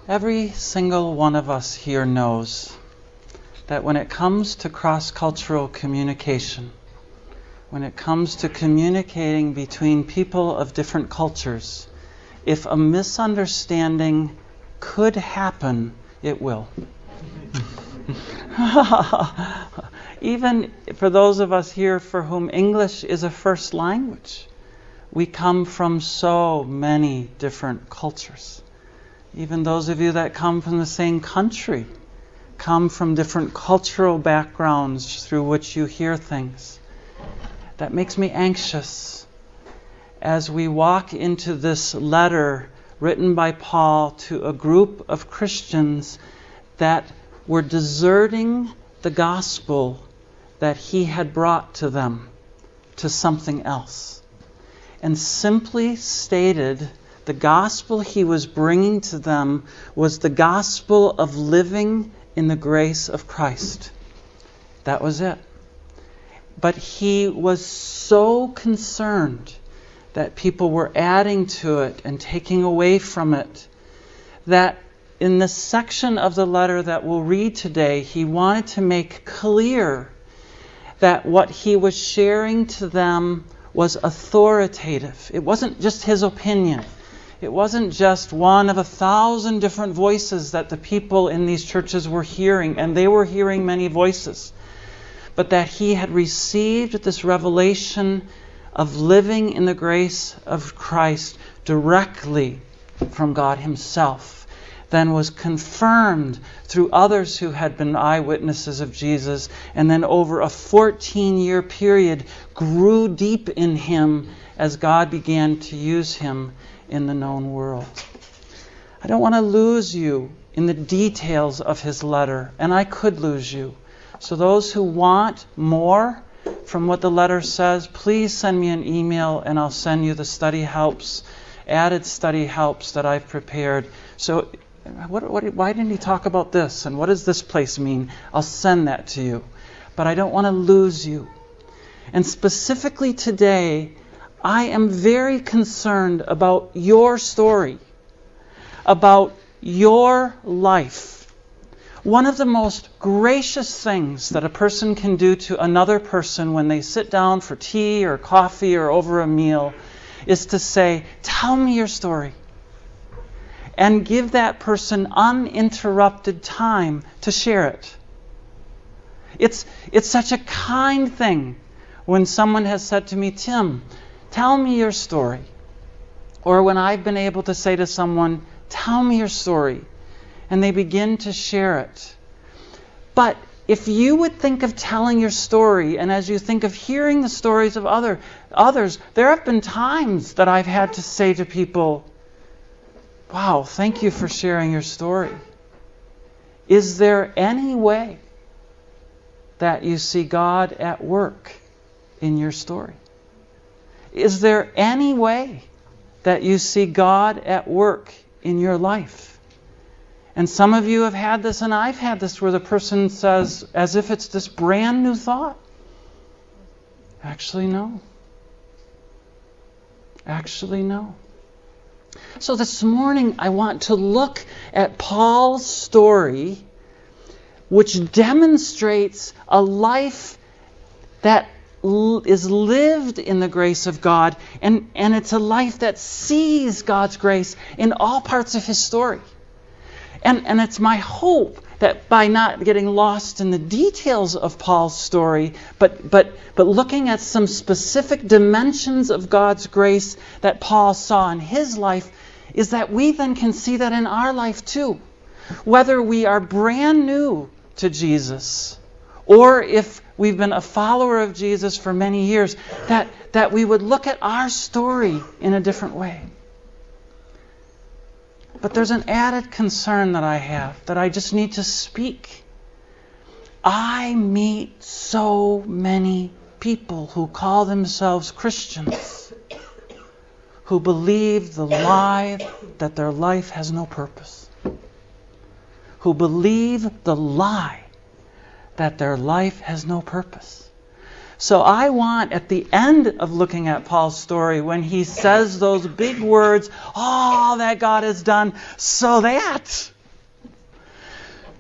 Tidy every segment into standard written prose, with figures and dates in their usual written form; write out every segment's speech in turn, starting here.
Every single one of us here knows that when it comes to cross-cultural communication, when it comes to communicating between people of different cultures, if a misunderstanding could happen, it will. Even for those of us here for whom English is a first language, we come from so many different cultures. Even those of you that come from the same country come from different cultural backgrounds through which you hear things. That makes me anxious as we walk into this letter written by Paul to a group of Christians that were deserting the gospel that he had brought to them to something else. And simply stated, the gospel he was bringing to them was the gospel of living in the grace of Christ. That was it. But he was so concerned that people were adding to it and taking away from it that in the section of the letter that we'll read today, he wanted to make clear that what he was sharing to them was authoritative. It wasn't just his opinion. It wasn't just one of 1,000 different voices that the people in these churches were hearing, and they were hearing many voices, but that he had received this revelation of living in the grace of Christ directly from God himself, then was confirmed through others who had been eyewitnesses of Jesus, and then over a 14-year period grew deep in him as God began to use him in the known world. I don't want to lose you in the details of his letter, and I could lose you. So those who want more from what the letter says, please send me an email and I'll send you the study helps, added study helps that I've prepared. So why didn't he talk about this? And what does this place mean? I'll send that to you. But I don't want to lose you. And specifically today, I am very concerned about your story, about your life. One of the most gracious things that a person can do to another person when they sit down for tea or coffee or over a meal is to say, "Tell me your story." And give that person uninterrupted time to share it. It's such a kind thing when someone has said to me, "Tim, tell me your story." Or when I've been able to say to someone, "Tell me your story," and they begin to share it. But if you would think of telling your story, and as you think of hearing the stories of others, there have been times that I've had to say to people, "Wow, thank you for sharing your story. Is there any way that you see God at work in your story? Is there any way that you see God at work in your life?" And some of you have had this, and I've had this, where the person says, as if it's this brand new thought, "Actually, no. Actually, no." So this morning I want to look at Paul's story, which demonstrates a life that is lived in the grace of God, and it's a life that sees God's grace in all parts of his story. And it's my hope that by not getting lost in the details of Paul's story, but looking at some specific dimensions of God's grace that Paul saw in his life, is that we then can see that in our life too. Whether we are brand new to Jesus, or if we've been a follower of Jesus for many years, that we would look at our story in a different way. But there's an added concern that I have, that I just need to speak. I meet so many people who call themselves Christians, who believe the lie that their life has no purpose, who believe the lie that their life has no purpose. So I want, at the end of looking at Paul's story, when he says those big words, "all that God has done, so that,"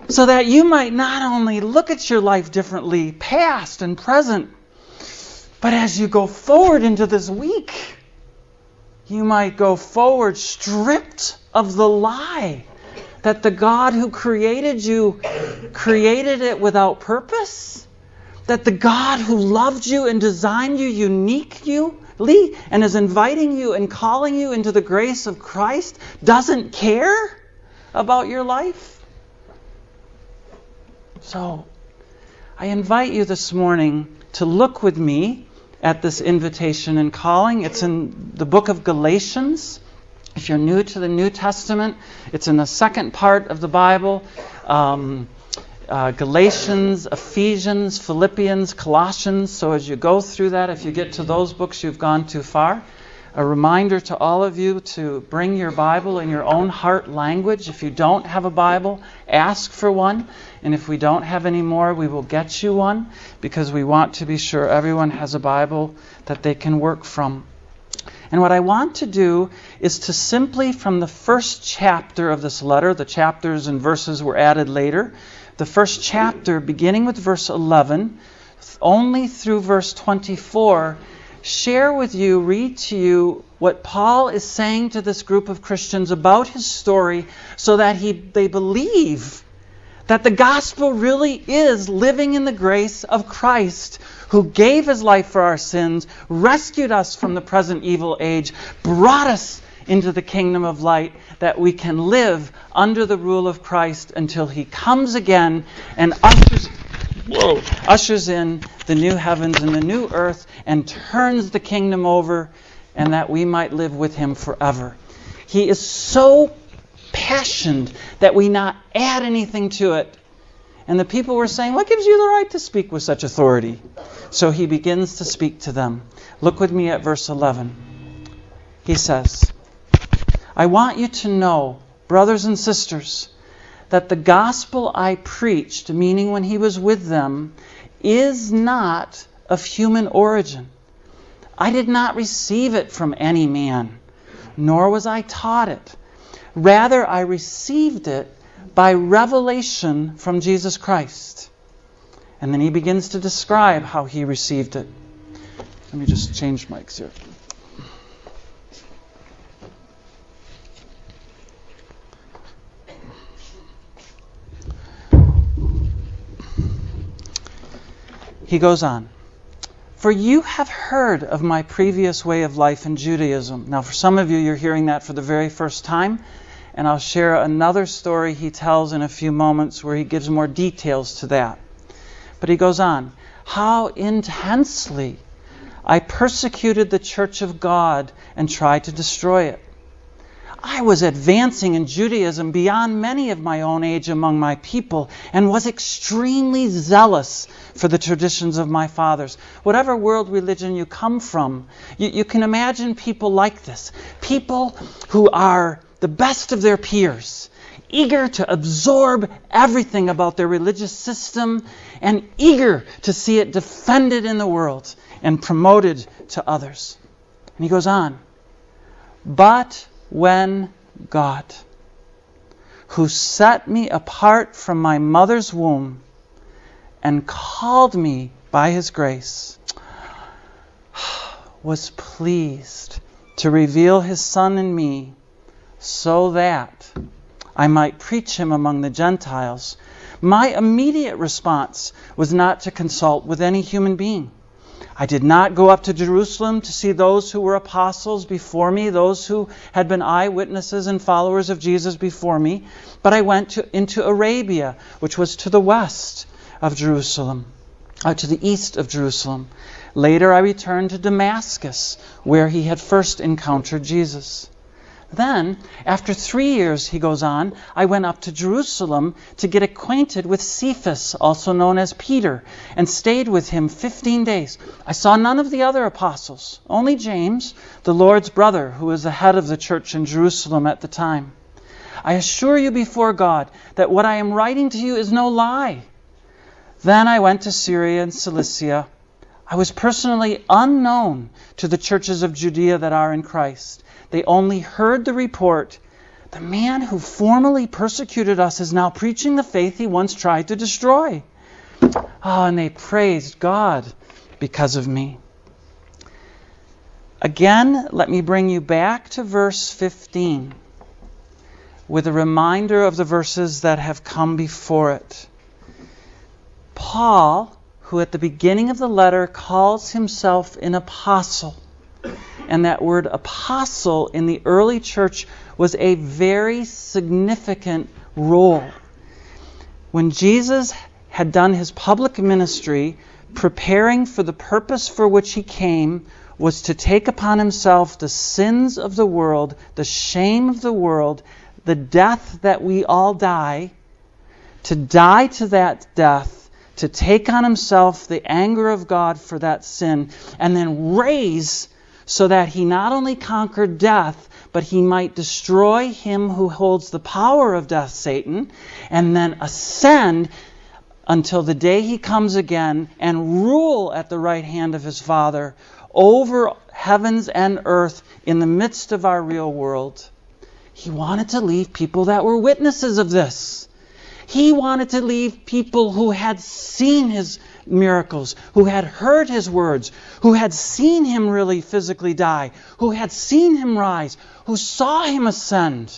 so that you might not only look at your life differently, past and present, but as you go forward into this week, you might go forward stripped of the lie that the God who created you created it without purpose, that the God who loved you and designed you uniquely and is inviting you and calling you into the grace of Christ doesn't care about your life. So, I invite you this morning to look with me at this invitation and calling. It's in the book of Galatians. If you're new to the New Testament, it's in the second part of the Bible. Galatians, Ephesians, Philippians, Colossians. So as you go through that, if you get to those books, you've gone too far. A reminder to all of you to bring your Bible in your own heart language. If you don't have a Bible, ask for one. And if we don't have any more, we will get you one, because we want to be sure everyone has a Bible that they can work from. And what I want to do is to simply, from the first chapter of this letter, the chapters and verses were added later, the first chapter, beginning with verse 11, only through verse 24, share with you, read to you what Paul is saying to this group of Christians about his story, so that they believe that the gospel really is living in the grace of Christ, who gave his life for our sins, rescued us from the present evil age, brought us into the kingdom of light, that we can live under the rule of Christ until he comes again and ushers in the new heavens and the new earth and turns the kingdom over, and that we might live with him forever. He is so passionate that we not add anything to it. And the people were saying, what gives you the right to speak with such authority? So he begins to speak to them. Look with me at verse 11. He says, I want you to know, brothers and sisters, that the gospel I preached, meaning when he was with them, is not of human origin. I did not receive it from any man, nor was I taught it. Rather, I received it by revelation from Jesus Christ. And then he begins to describe how he received it. Let me just change mics here. He goes on. For you have heard of my previous way of life in Judaism. Now, for some of you, you're hearing that for the very first time. And I'll share another story he tells in a few moments where he gives more details to that. But he goes on. How intensely I persecuted the church of God and tried to destroy it. I was advancing in Judaism beyond many of my own age among my people, and was extremely zealous for the traditions of my fathers. Whatever world religion you come from, you can imagine people like this. People who are the best of their peers, eager to absorb everything about their religious system, and eager to see it defended in the world and promoted to others. And he goes on. But when God, who set me apart from my mother's womb and called me by his grace, was pleased to reveal his Son in me, so that I might preach him among the Gentiles, my immediate response was not to consult with any human being. I did not go up to Jerusalem to see those who were apostles before me, those who had been eyewitnesses and followers of Jesus before me, but I went into Arabia, which was to the west of Jerusalem, to the east of Jerusalem. Later I returned to Damascus, where he had first encountered Jesus. Then, after 3 years, he goes on, I went up to Jerusalem to get acquainted with Cephas, also known as Peter, and stayed with him 15 days. I saw none of the other apostles, only James, the Lord's brother, who was the head of the church in Jerusalem at the time. I assure you before God that what I am writing to you is no lie. Then I went to Syria and Cilicia. I was personally unknown to the churches of Judea that are in Christ. They only heard the report The man who formerly persecuted us is now preaching the faith he once tried to destroy. Oh, and they praised God because of me. Again, let me bring you back to verse 15 with a reminder of the verses that have come before it. Paul, who at the beginning of the letter calls himself an apostle, and that word apostle in the early church was a very significant role. When Jesus had done his public ministry, preparing for the purpose for which he came, was to take upon himself the sins of the world, the shame of the world, the death that we all die, to die to that death, to take on himself the anger of God for that sin, and then raise so that he not only conquered death, but he might destroy him who holds the power of death, Satan, and then ascend until the day he comes again and rule at the right hand of his Father over heavens and earth in the midst of our real world. He wanted to leave people that were witnesses of this. He wanted to leave people who had seen his miracles, who had heard his words, who had seen him really physically die, who had seen him rise, who saw him ascend.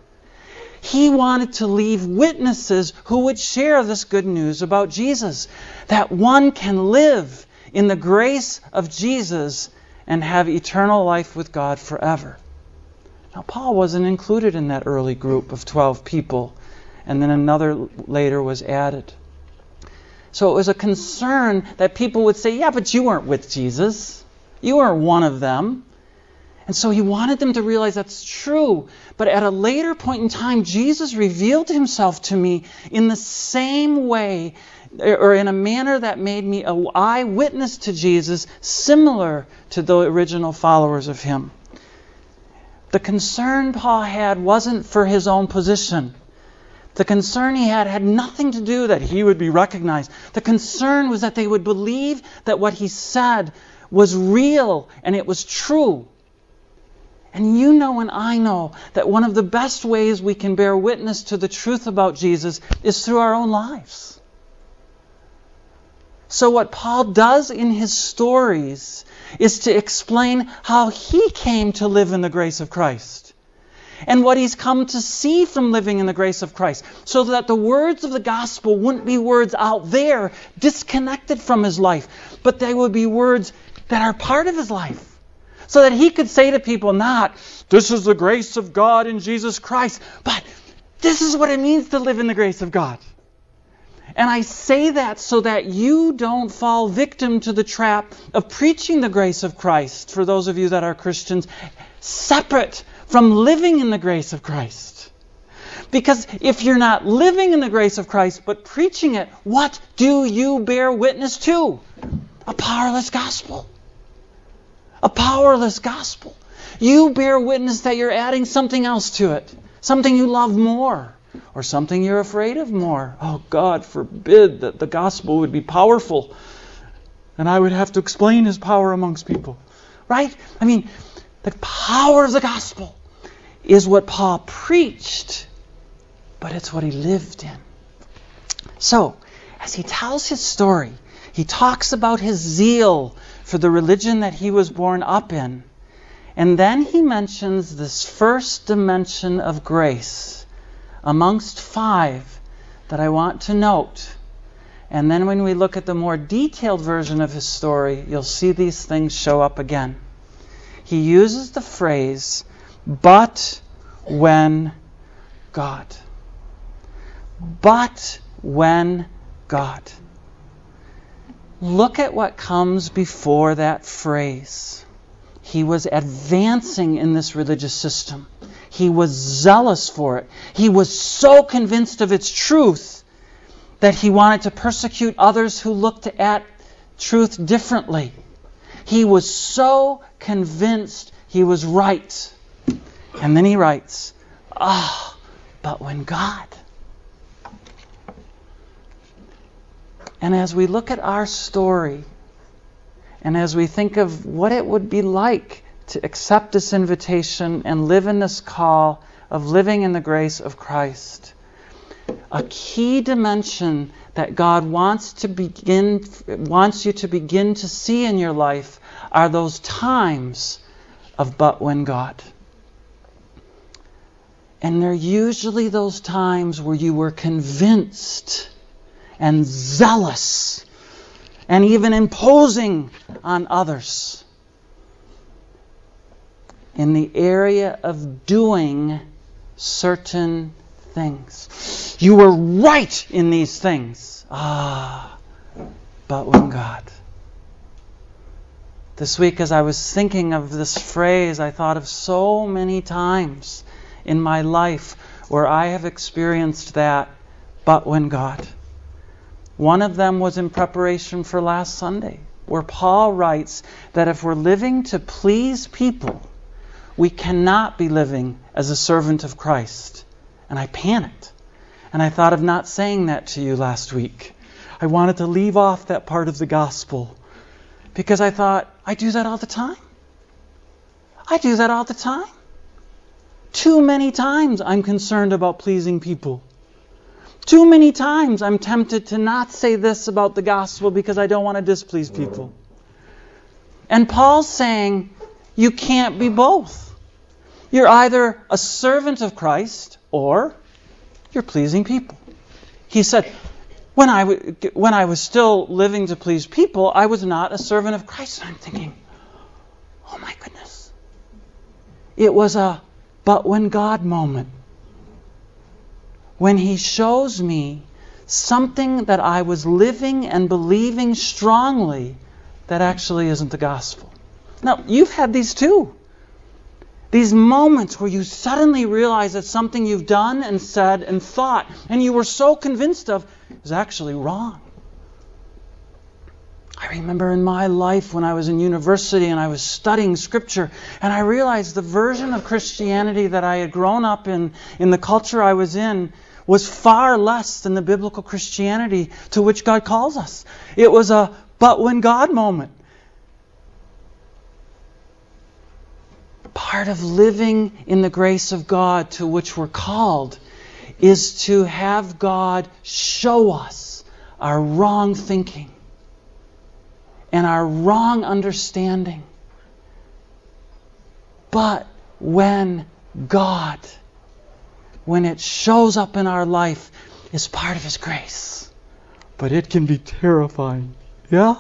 He wanted to leave witnesses who would share this good news about Jesus, that one can live in the grace of Jesus and have eternal life with God forever. Now, Paul wasn't included in that early group of 12 people, and then another later was added. So it was a concern that people would say, yeah, but you weren't with Jesus. You weren't one of them. And so he wanted them to realize that's true. But at a later point in time, Jesus revealed himself to me in the same way, or in a manner that made me an eyewitness to Jesus, similar to the original followers of him. The concern Paul had wasn't for his own position. The concern he had nothing to do that he would be recognized. The concern was that they would believe that what he said was real and it was true. And you know and I know that one of the best ways we can bear witness to the truth about Jesus is through our own lives. So what Paul does in his stories is to explain how he came to live in the grace of Christ and what he's come to see from living in the grace of Christ, so that the words of the gospel wouldn't be words out there disconnected from his life, but they would be words that are part of his life. So that he could say to people, not, this is the grace of God in Jesus Christ, but this is what it means to live in the grace of God. And I say that so that you don't fall victim to the trap of preaching the grace of Christ, for those of you that are Christians, separate from living in the grace of Christ. Because if you're not living in the grace of Christ, but preaching it, what do you bear witness to? A powerless gospel. A powerless gospel. You bear witness that you're adding something else to it. Something you love more. Or something you're afraid of more. Oh, God forbid that the gospel would be powerful. And I would have to explain his power amongst people. Right? I mean, the power of the gospel is what Paul preached. But it's what he lived in. So, as he tells his story, he talks about his zeal for the religion that he was born up in. And then he mentions this first dimension of grace amongst 5 that I want to note. And then when we look at the more detailed version of his story, you'll see these things show up again. He uses the phrase, but when God. But when God. Look at what comes before that phrase. He was advancing in this religious system. He was zealous for it. He was so convinced of its truth that he wanted to persecute others who looked at truth differently. He was so convinced he was right. And then he writes, but when God. And as we look at our story, and as we think of what it would be like to accept this invitation and live in this call of living in the grace of Christ, a key dimension that God wants you to begin to see in your life are those times of but when God. And they're usually those times where you were convinced and zealous and even imposing on others in the area of doing certain things. You were right in these things. But when God. This week, as I was thinking of this phrase, I thought of so many times in my life where I have experienced that, but when God. One of them was in preparation for last Sunday, where Paul writes that if we're living to please people, we cannot be living as a servant of Christ. And I panicked. And I thought of not saying that to you last week. I wanted to leave off that part of the gospel because I thought, I do that all the time. I do that all the time. Too many times I'm concerned about pleasing people. Too many times I'm tempted to not say this about the gospel because I don't want to displease people. And Paul's saying, you can't be both. You're either a servant of Christ or you're pleasing people. He said, when I was still living to please people, I was not a servant of Christ. And I'm thinking, oh my goodness. It was a but when God moment. When He shows me something that I was living and believing strongly that actually isn't the gospel. Now, you've had these too. These moments where you suddenly realize that something you've done and said and thought and you were so convinced of is actually wrong. I remember in my life when I was in university and I was studying Scripture and I realized the version of Christianity that I had grown up in the culture I was in, was far less than the biblical Christianity to which God calls us. It was a but when God moment. Part of living in the grace of God to which we're called is to have God show us our wrong thinking and our wrong understanding. But when God, when it shows up in our life, is part of His grace. But it can be terrifying. Yeah?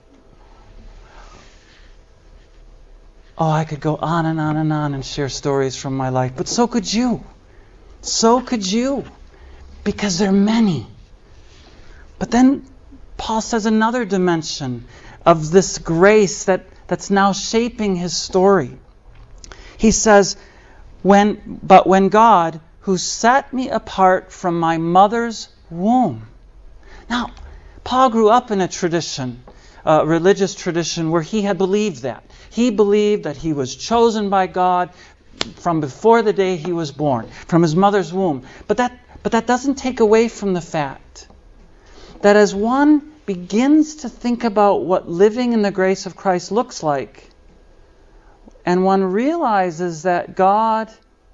Oh, I could go on and on and on and share stories from my life. But so could you. So could you. Because there are many. But then Paul says another dimension of this grace that's now shaping his story. He says, but when God, who set me apart from my mother's womb. Now, Paul grew up in a tradition, a religious tradition, where he had believed that. He believed that he was chosen by God from before the day he was born, from his mother's womb. But that doesn't take away from the fact that as one begins to think about what living in the grace of Christ looks like, and one realizes that God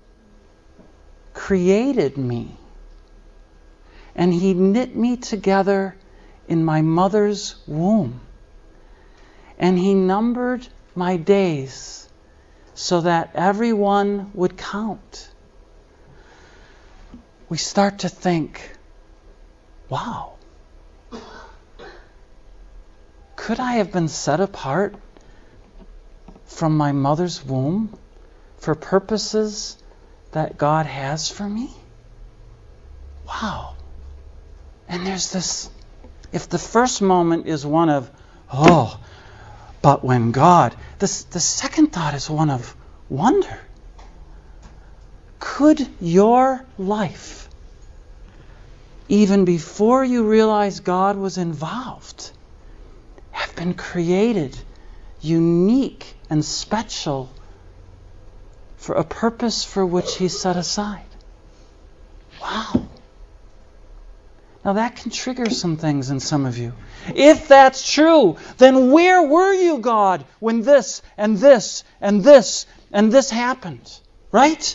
created me, and He knit me together in my mother's womb, and He numbered my days so that every one would count. We start to think, wow, could I have been set apart from my mother's womb for purposes that God has for me? Wow. And there's this, if the first moment is one of, oh, but when God, the second thought is one of wonder. Could your life, even before you realize God was involved, have been created unique and special for a purpose for which He set aside? Wow. Now that can trigger some things in some of you. If that's true, then where were you, God, when this and this and this and this happened? Right?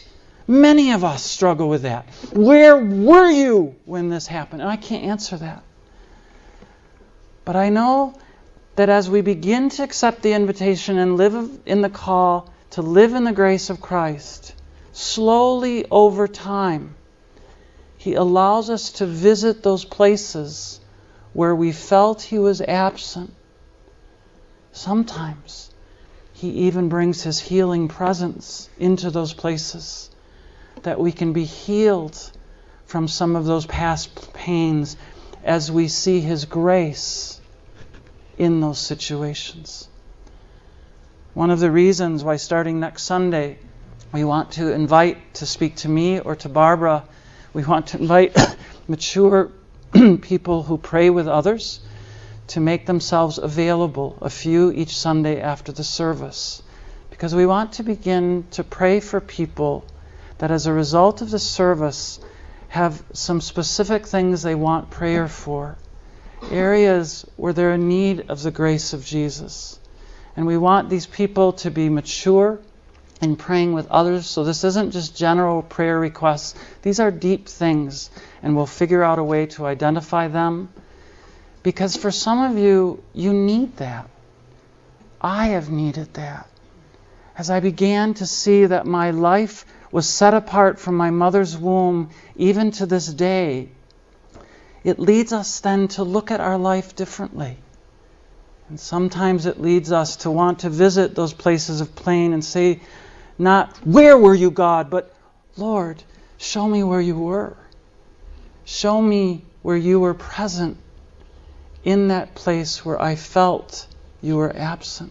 Many of us struggle with that. Where were you when this happened? And I can't answer that. But I know that as we begin to accept the invitation and live in the call to live in the grace of Christ, slowly over time, He allows us to visit those places where we felt He was absent. Sometimes He even brings His healing presence into those places, that we can be healed from some of those past pains as we see His grace in those situations. One of the reasons why starting next Sunday we want to invite to speak to me or to Barbara, we want to invite mature people who pray with others to make themselves available, a few each Sunday after the service. Because we want to begin to pray for people that as a result of the service have some specific things they want prayer for. Areas where they're in need of the grace of Jesus. And we want these people to be mature in praying with others. So this isn't just general prayer requests. These are deep things. And we'll figure out a way to identify them. Because for some of you, you need that. I have needed that. As I began to see that my life was set apart from my mother's womb, even to this day, it leads us then to look at our life differently. And sometimes it leads us to want to visit those places of pain and say, not, where were you, God? But, Lord, show me where you were. Show me where you were present in that place where I felt you were absent.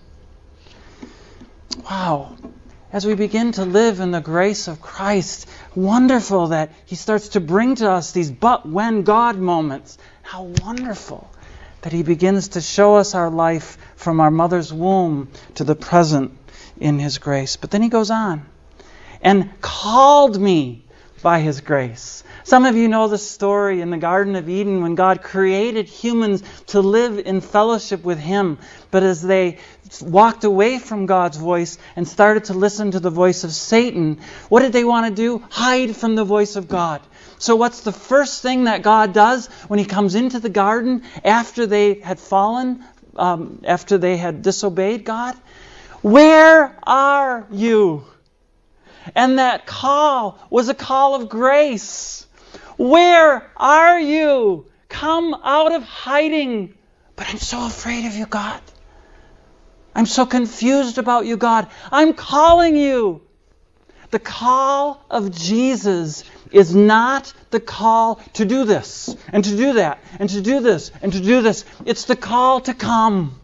Wow. As we begin to live in the grace of Christ, wonderful that He starts to bring to us these but when God moments. How wonderful that He begins to show us our life from our mother's womb to the present in His grace. But then He goes on, and called me by His grace. Some of you know the story in the Garden of Eden when God created humans to live in fellowship with Him. But as they walked away from God's voice and started to listen to the voice of Satan, what did they want to do? Hide from the voice of God. So what's the first thing that God does when He comes into the garden after they had fallen, after they had disobeyed God? Where are you? And that call was a call of grace. Where are you? Come out of hiding. But I'm so afraid of you, God. I'm so confused about you, God. I'm calling you. The call of Jesus is not the call to do this, and to do that, and to do this, and to do this. It's the call to come.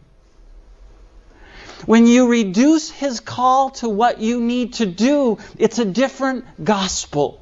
When you reduce His call to what you need to do, it's a different gospel.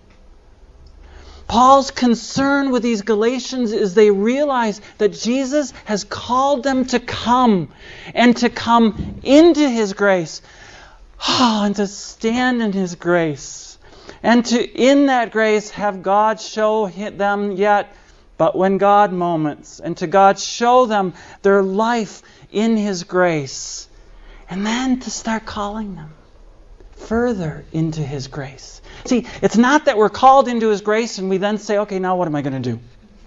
Paul's concern with these Galatians is they realize that Jesus has called them to come and to come into His grace. And to stand in His grace. And to, in that grace, have God show them yet but when God moments. And to God show them their life in His grace. And then to start calling them further into His grace. See, it's not that we're called into His grace and we then say, okay, now what am I going to do?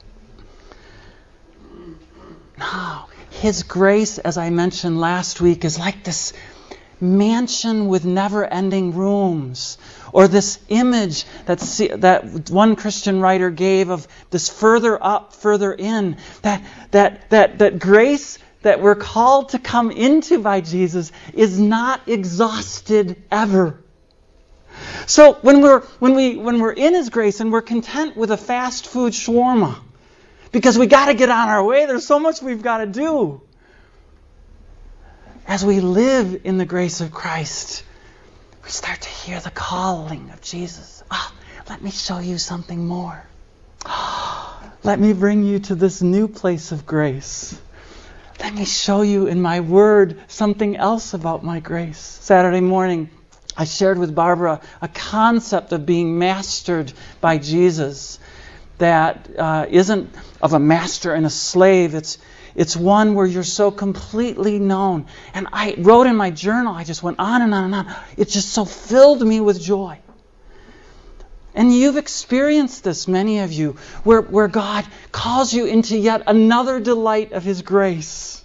No. His grace, as I mentioned last week, is like this mansion with never-ending rooms. Or this image that one Christian writer gave of this further up, further in. That grace that we're called to come into by Jesus is not exhausted ever. So when we're in His grace and we're content with a fast food shawarma, because we got to get on our way, there's so much we've got to do. As we live in the grace of Christ, we start to hear the calling of Jesus. Let me show you something more. Let me bring you to this new place of grace. Let me show you in my Word something else about my grace. Saturday morning, I shared with Barbara a concept of being mastered by Jesus that isn't of a master and a slave. It's one where you're so completely known. And I wrote in my journal, I just went on and on and on. It just so filled me with joy. And you've experienced this, many of you, where God calls you into yet another delight of His grace.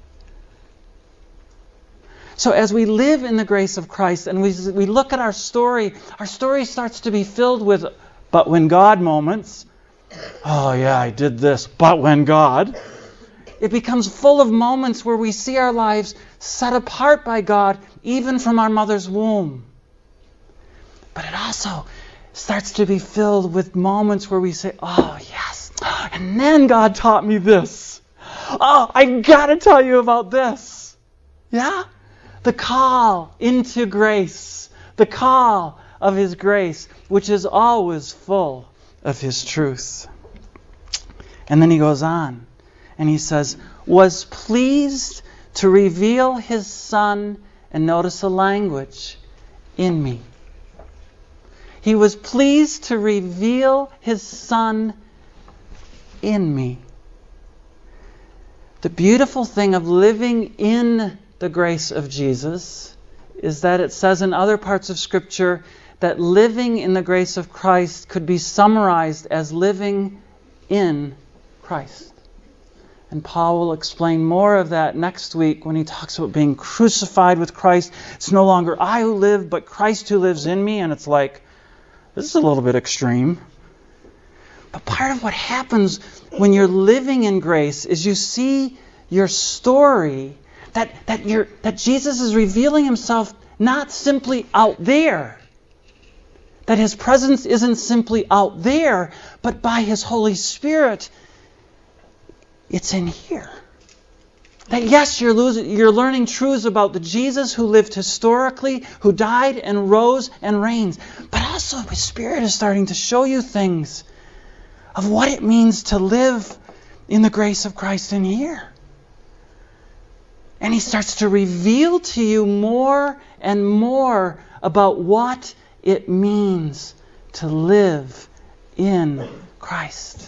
So as we live in the grace of Christ and we look at our story starts to be filled with "but when God" moments. Oh yeah, I did this, but when God. It becomes full of moments where we see our lives set apart by God, even from our mother's womb. But it also starts to be filled with moments where we say, "Oh yes, and then God taught me this. Oh, I gotta tell you about this." Yeah? The call into grace. The call of His grace, which is always full of His truth. And then he goes on and he says, "was pleased to reveal His Son," and notice the language, "in me." He was pleased to reveal His Son in me. The beautiful thing of living in the grace of Jesus is that it says in other parts of Scripture that living in the grace of Christ could be summarized as living in Christ. And Paul will explain more of that next week when he talks about being crucified with Christ. It's no longer I who live, but Christ who lives in me. And it's like, this is a little bit extreme. But part of what happens when you're living in grace is you see your story, that Jesus is revealing Himself not simply out there. That His presence isn't simply out there, but by His Holy Spirit, it's in here. That yes, you're learning truths about the Jesus who lived historically, who died and rose and reigns. But also His Spirit is starting to show you things of what it means to live in the grace of Christ in here. And He starts to reveal to you more and more about what it means to live in Christ.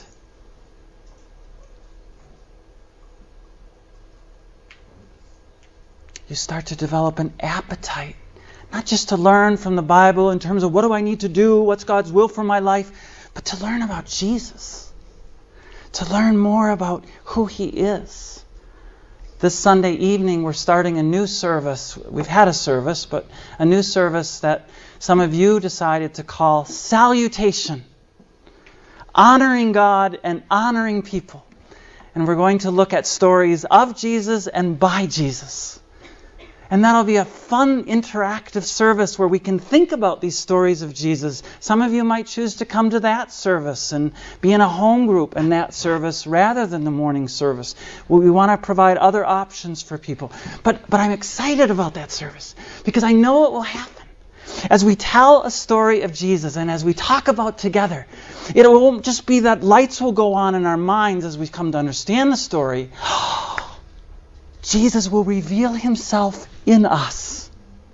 You start to develop an appetite, not just to learn from the Bible in terms of what do I need to do, what's God's will for my life, but to learn about Jesus, to learn more about who He is. This Sunday evening, we're starting a new service. We've had a service, but a new service that some of you decided to call Salutation. Honoring God and honoring people. And we're going to look at stories of Jesus and by Jesus. And that'll be a fun, interactive service where we can think about these stories of Jesus. Some of you might choose to come to that service and be in a home group in that service rather than the morning service. We want to provide other options for people. But I'm excited about that service because I know it will happen. As we tell a story of Jesus and as we talk about together, it won't just be that lights will go on in our minds as we come to understand the story. Jesus will reveal Himself in us.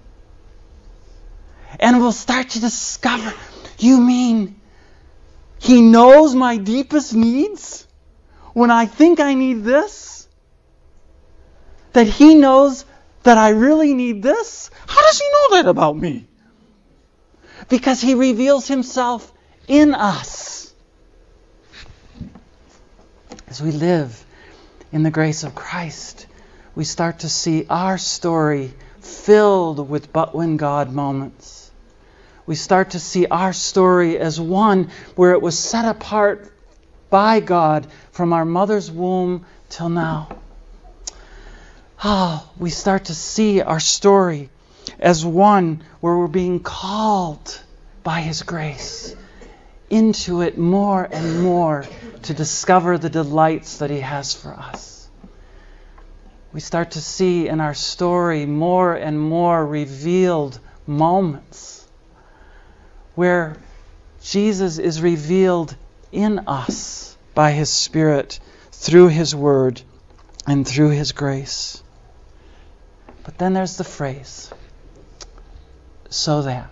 And we'll start to discover, you mean He knows my deepest needs? When I think I need this? That He knows that I really need this? How does He know that about me? Because He reveals Himself in us. As we live in the grace of Christ, we start to see our story filled with but when God moments. We start to see our story as one where it was set apart by God from our mother's womb till now. We start to see our story as one where we're being called by His grace into it more and more to discover the delights that He has for us. We start to see in our story more and more revealed moments where Jesus is revealed in us by His Spirit through His Word and through His grace. But then there's the phrase, so that.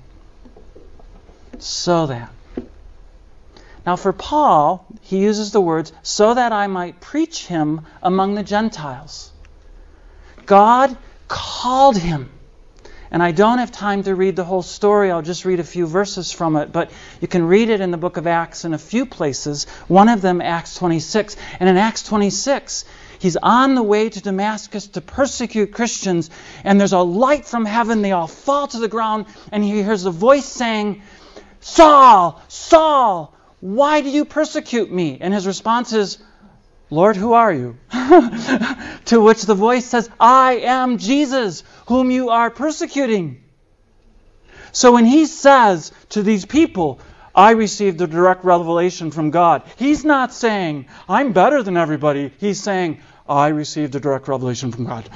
So that. Now for Paul, he uses the words, so that I might preach Him among the Gentiles. God called him. And I don't have time to read the whole story. I'll just read a few verses from it. But you can read it in the book of Acts in a few places. One of them, Acts 26. And in Acts 26, he's on the way to Damascus to persecute Christians. And there's a light from heaven. They all fall to the ground. And he hears a voice saying, "Saul, Saul, why do you persecute me?" And his response is, "Lord, who are you?" To which the voice says, "I am Jesus, whom you are persecuting." So when he says to these people, "I received a direct revelation from God," he's not saying, "I'm better than everybody." He's saying, "I received a direct revelation from God."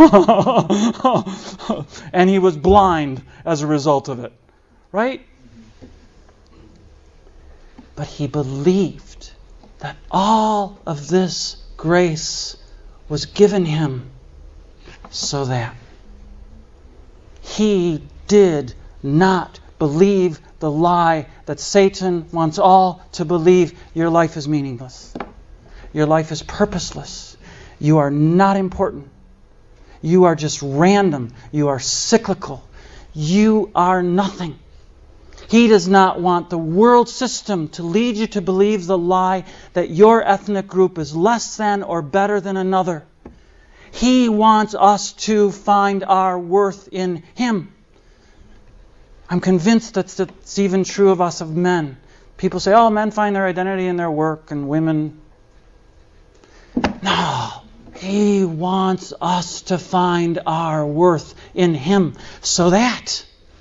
And he was blind as a result of it. Right? But he believed that all of this grace was given him so that he did not believe the lie that Satan wants all to believe. Your life is meaningless. Your life is purposeless. You are not important. You are just random. You are cyclical. You are nothing. He does not want the world system to lead you to believe the lie that your ethnic group is less than or better than another. He wants us to find our worth in Him. I'm convinced that's even true of us, of men. People say, "Oh, men find their identity in their work, and women..." No. He wants us to find our worth in Him. So that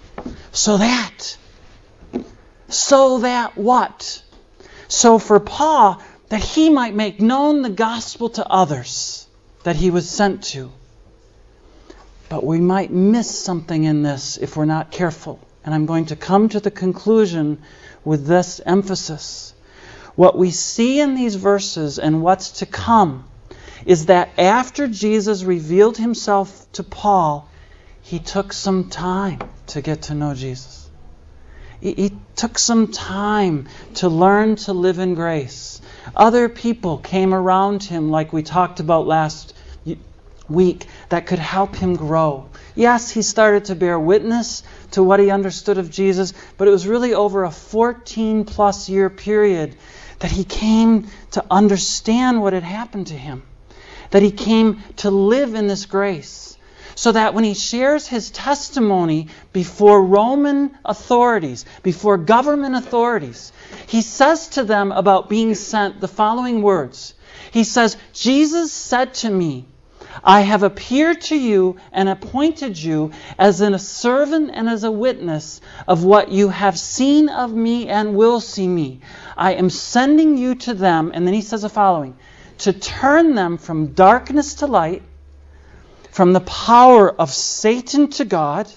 what? So for Paul, that he might make known the gospel to others that he was sent to. But we might miss something in this if we're not careful. And I'm going to come to the conclusion with this emphasis. What we see in these verses and what's to come is that after Jesus revealed Himself to Paul, he took some time to get to know Jesus. He took some time to learn to live in grace. Other people came around him, like we talked about last week, that could help him grow. Yes, he started to bear witness to what he understood of Jesus, but it was really over a 14-plus year period that he came to understand what had happened to him, that he came to live in this grace. So that when he shares his testimony before Roman authorities, before government authorities, he says to them about being sent the following words. He says, "Jesus said to me, I have appeared to you and appointed you as a servant and as a witness of what you have seen of me and will see me. I am sending you to them," and then he says the following, "to turn them from darkness to light, from the power of Satan to God."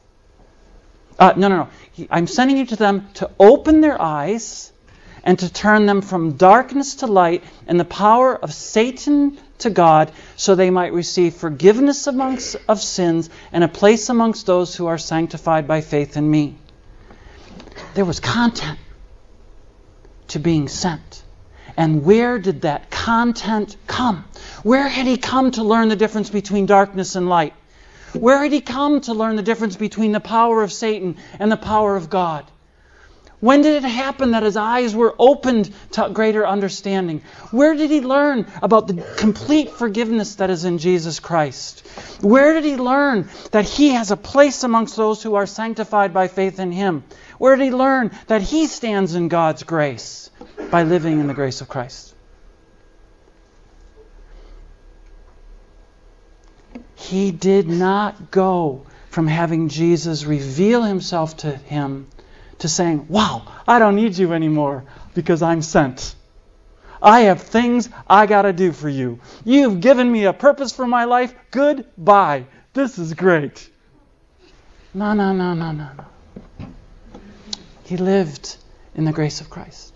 I'm sending you to them to open their eyes and to turn them from darkness to light and the power of Satan to God, so they might receive forgiveness of sins and a place amongst those who are sanctified by faith in me. There was content to being sent. And where did that content come? Where had he come to learn the difference between darkness and light? Where had he come to learn the difference between the power of Satan and the power of God? When did it happen that his eyes were opened to greater understanding? Where did he learn about the complete forgiveness that is in Jesus Christ? Where did he learn that he has a place amongst those who are sanctified by faith in Him? Where did he learn that he stands in God's grace? By living in the grace of Christ. He did not go from having Jesus reveal Himself to him to saying, "Wow, I don't need you anymore because I'm sent. I have things I got to do for you. You've given me a purpose for my life. Goodbye. This is great." No. He lived in the grace of Christ.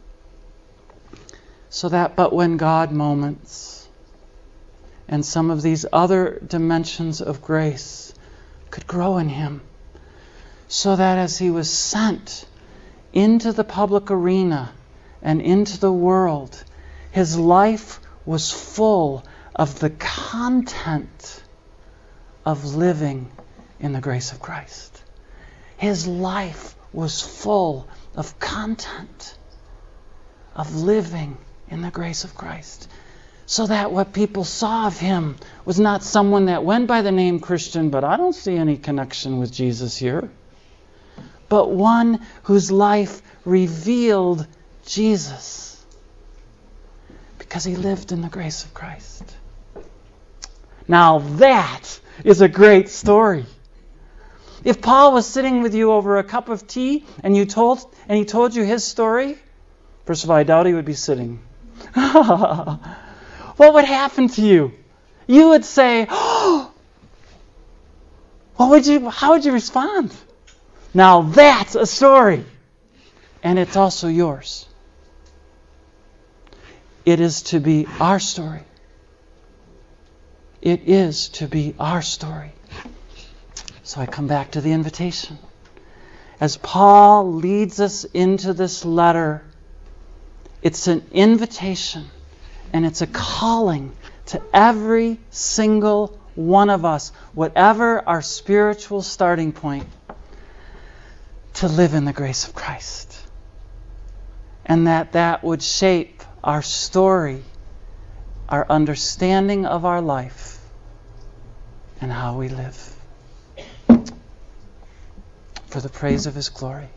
So that but when God moments and some of these other dimensions of grace could grow in him. So that as he was sent into the public arena and into the world, his life was full of the content of living in the grace of Christ. His life was full of content, of living in the grace of Christ. So that what people saw of him was not someone that went by the name Christian, but I don't see any connection with Jesus here. But one whose life revealed Jesus because he lived in the grace of Christ. Now that is a great story. If Paul was sitting with you over a cup of tea and he told you his story, first of all, I doubt he would be sitting. What would happen to you? You would say, "Oh!" How would you respond? Now that's a story. And it's also yours. It is to be our story. It is to be our story. So I come back to the invitation. As Paul leads us into this letter, it's an invitation and it's a calling to every single one of us, whatever our spiritual starting point, to live in the grace of Christ. And that would shape our story, our understanding of our life, and how we live. For the praise of His glory.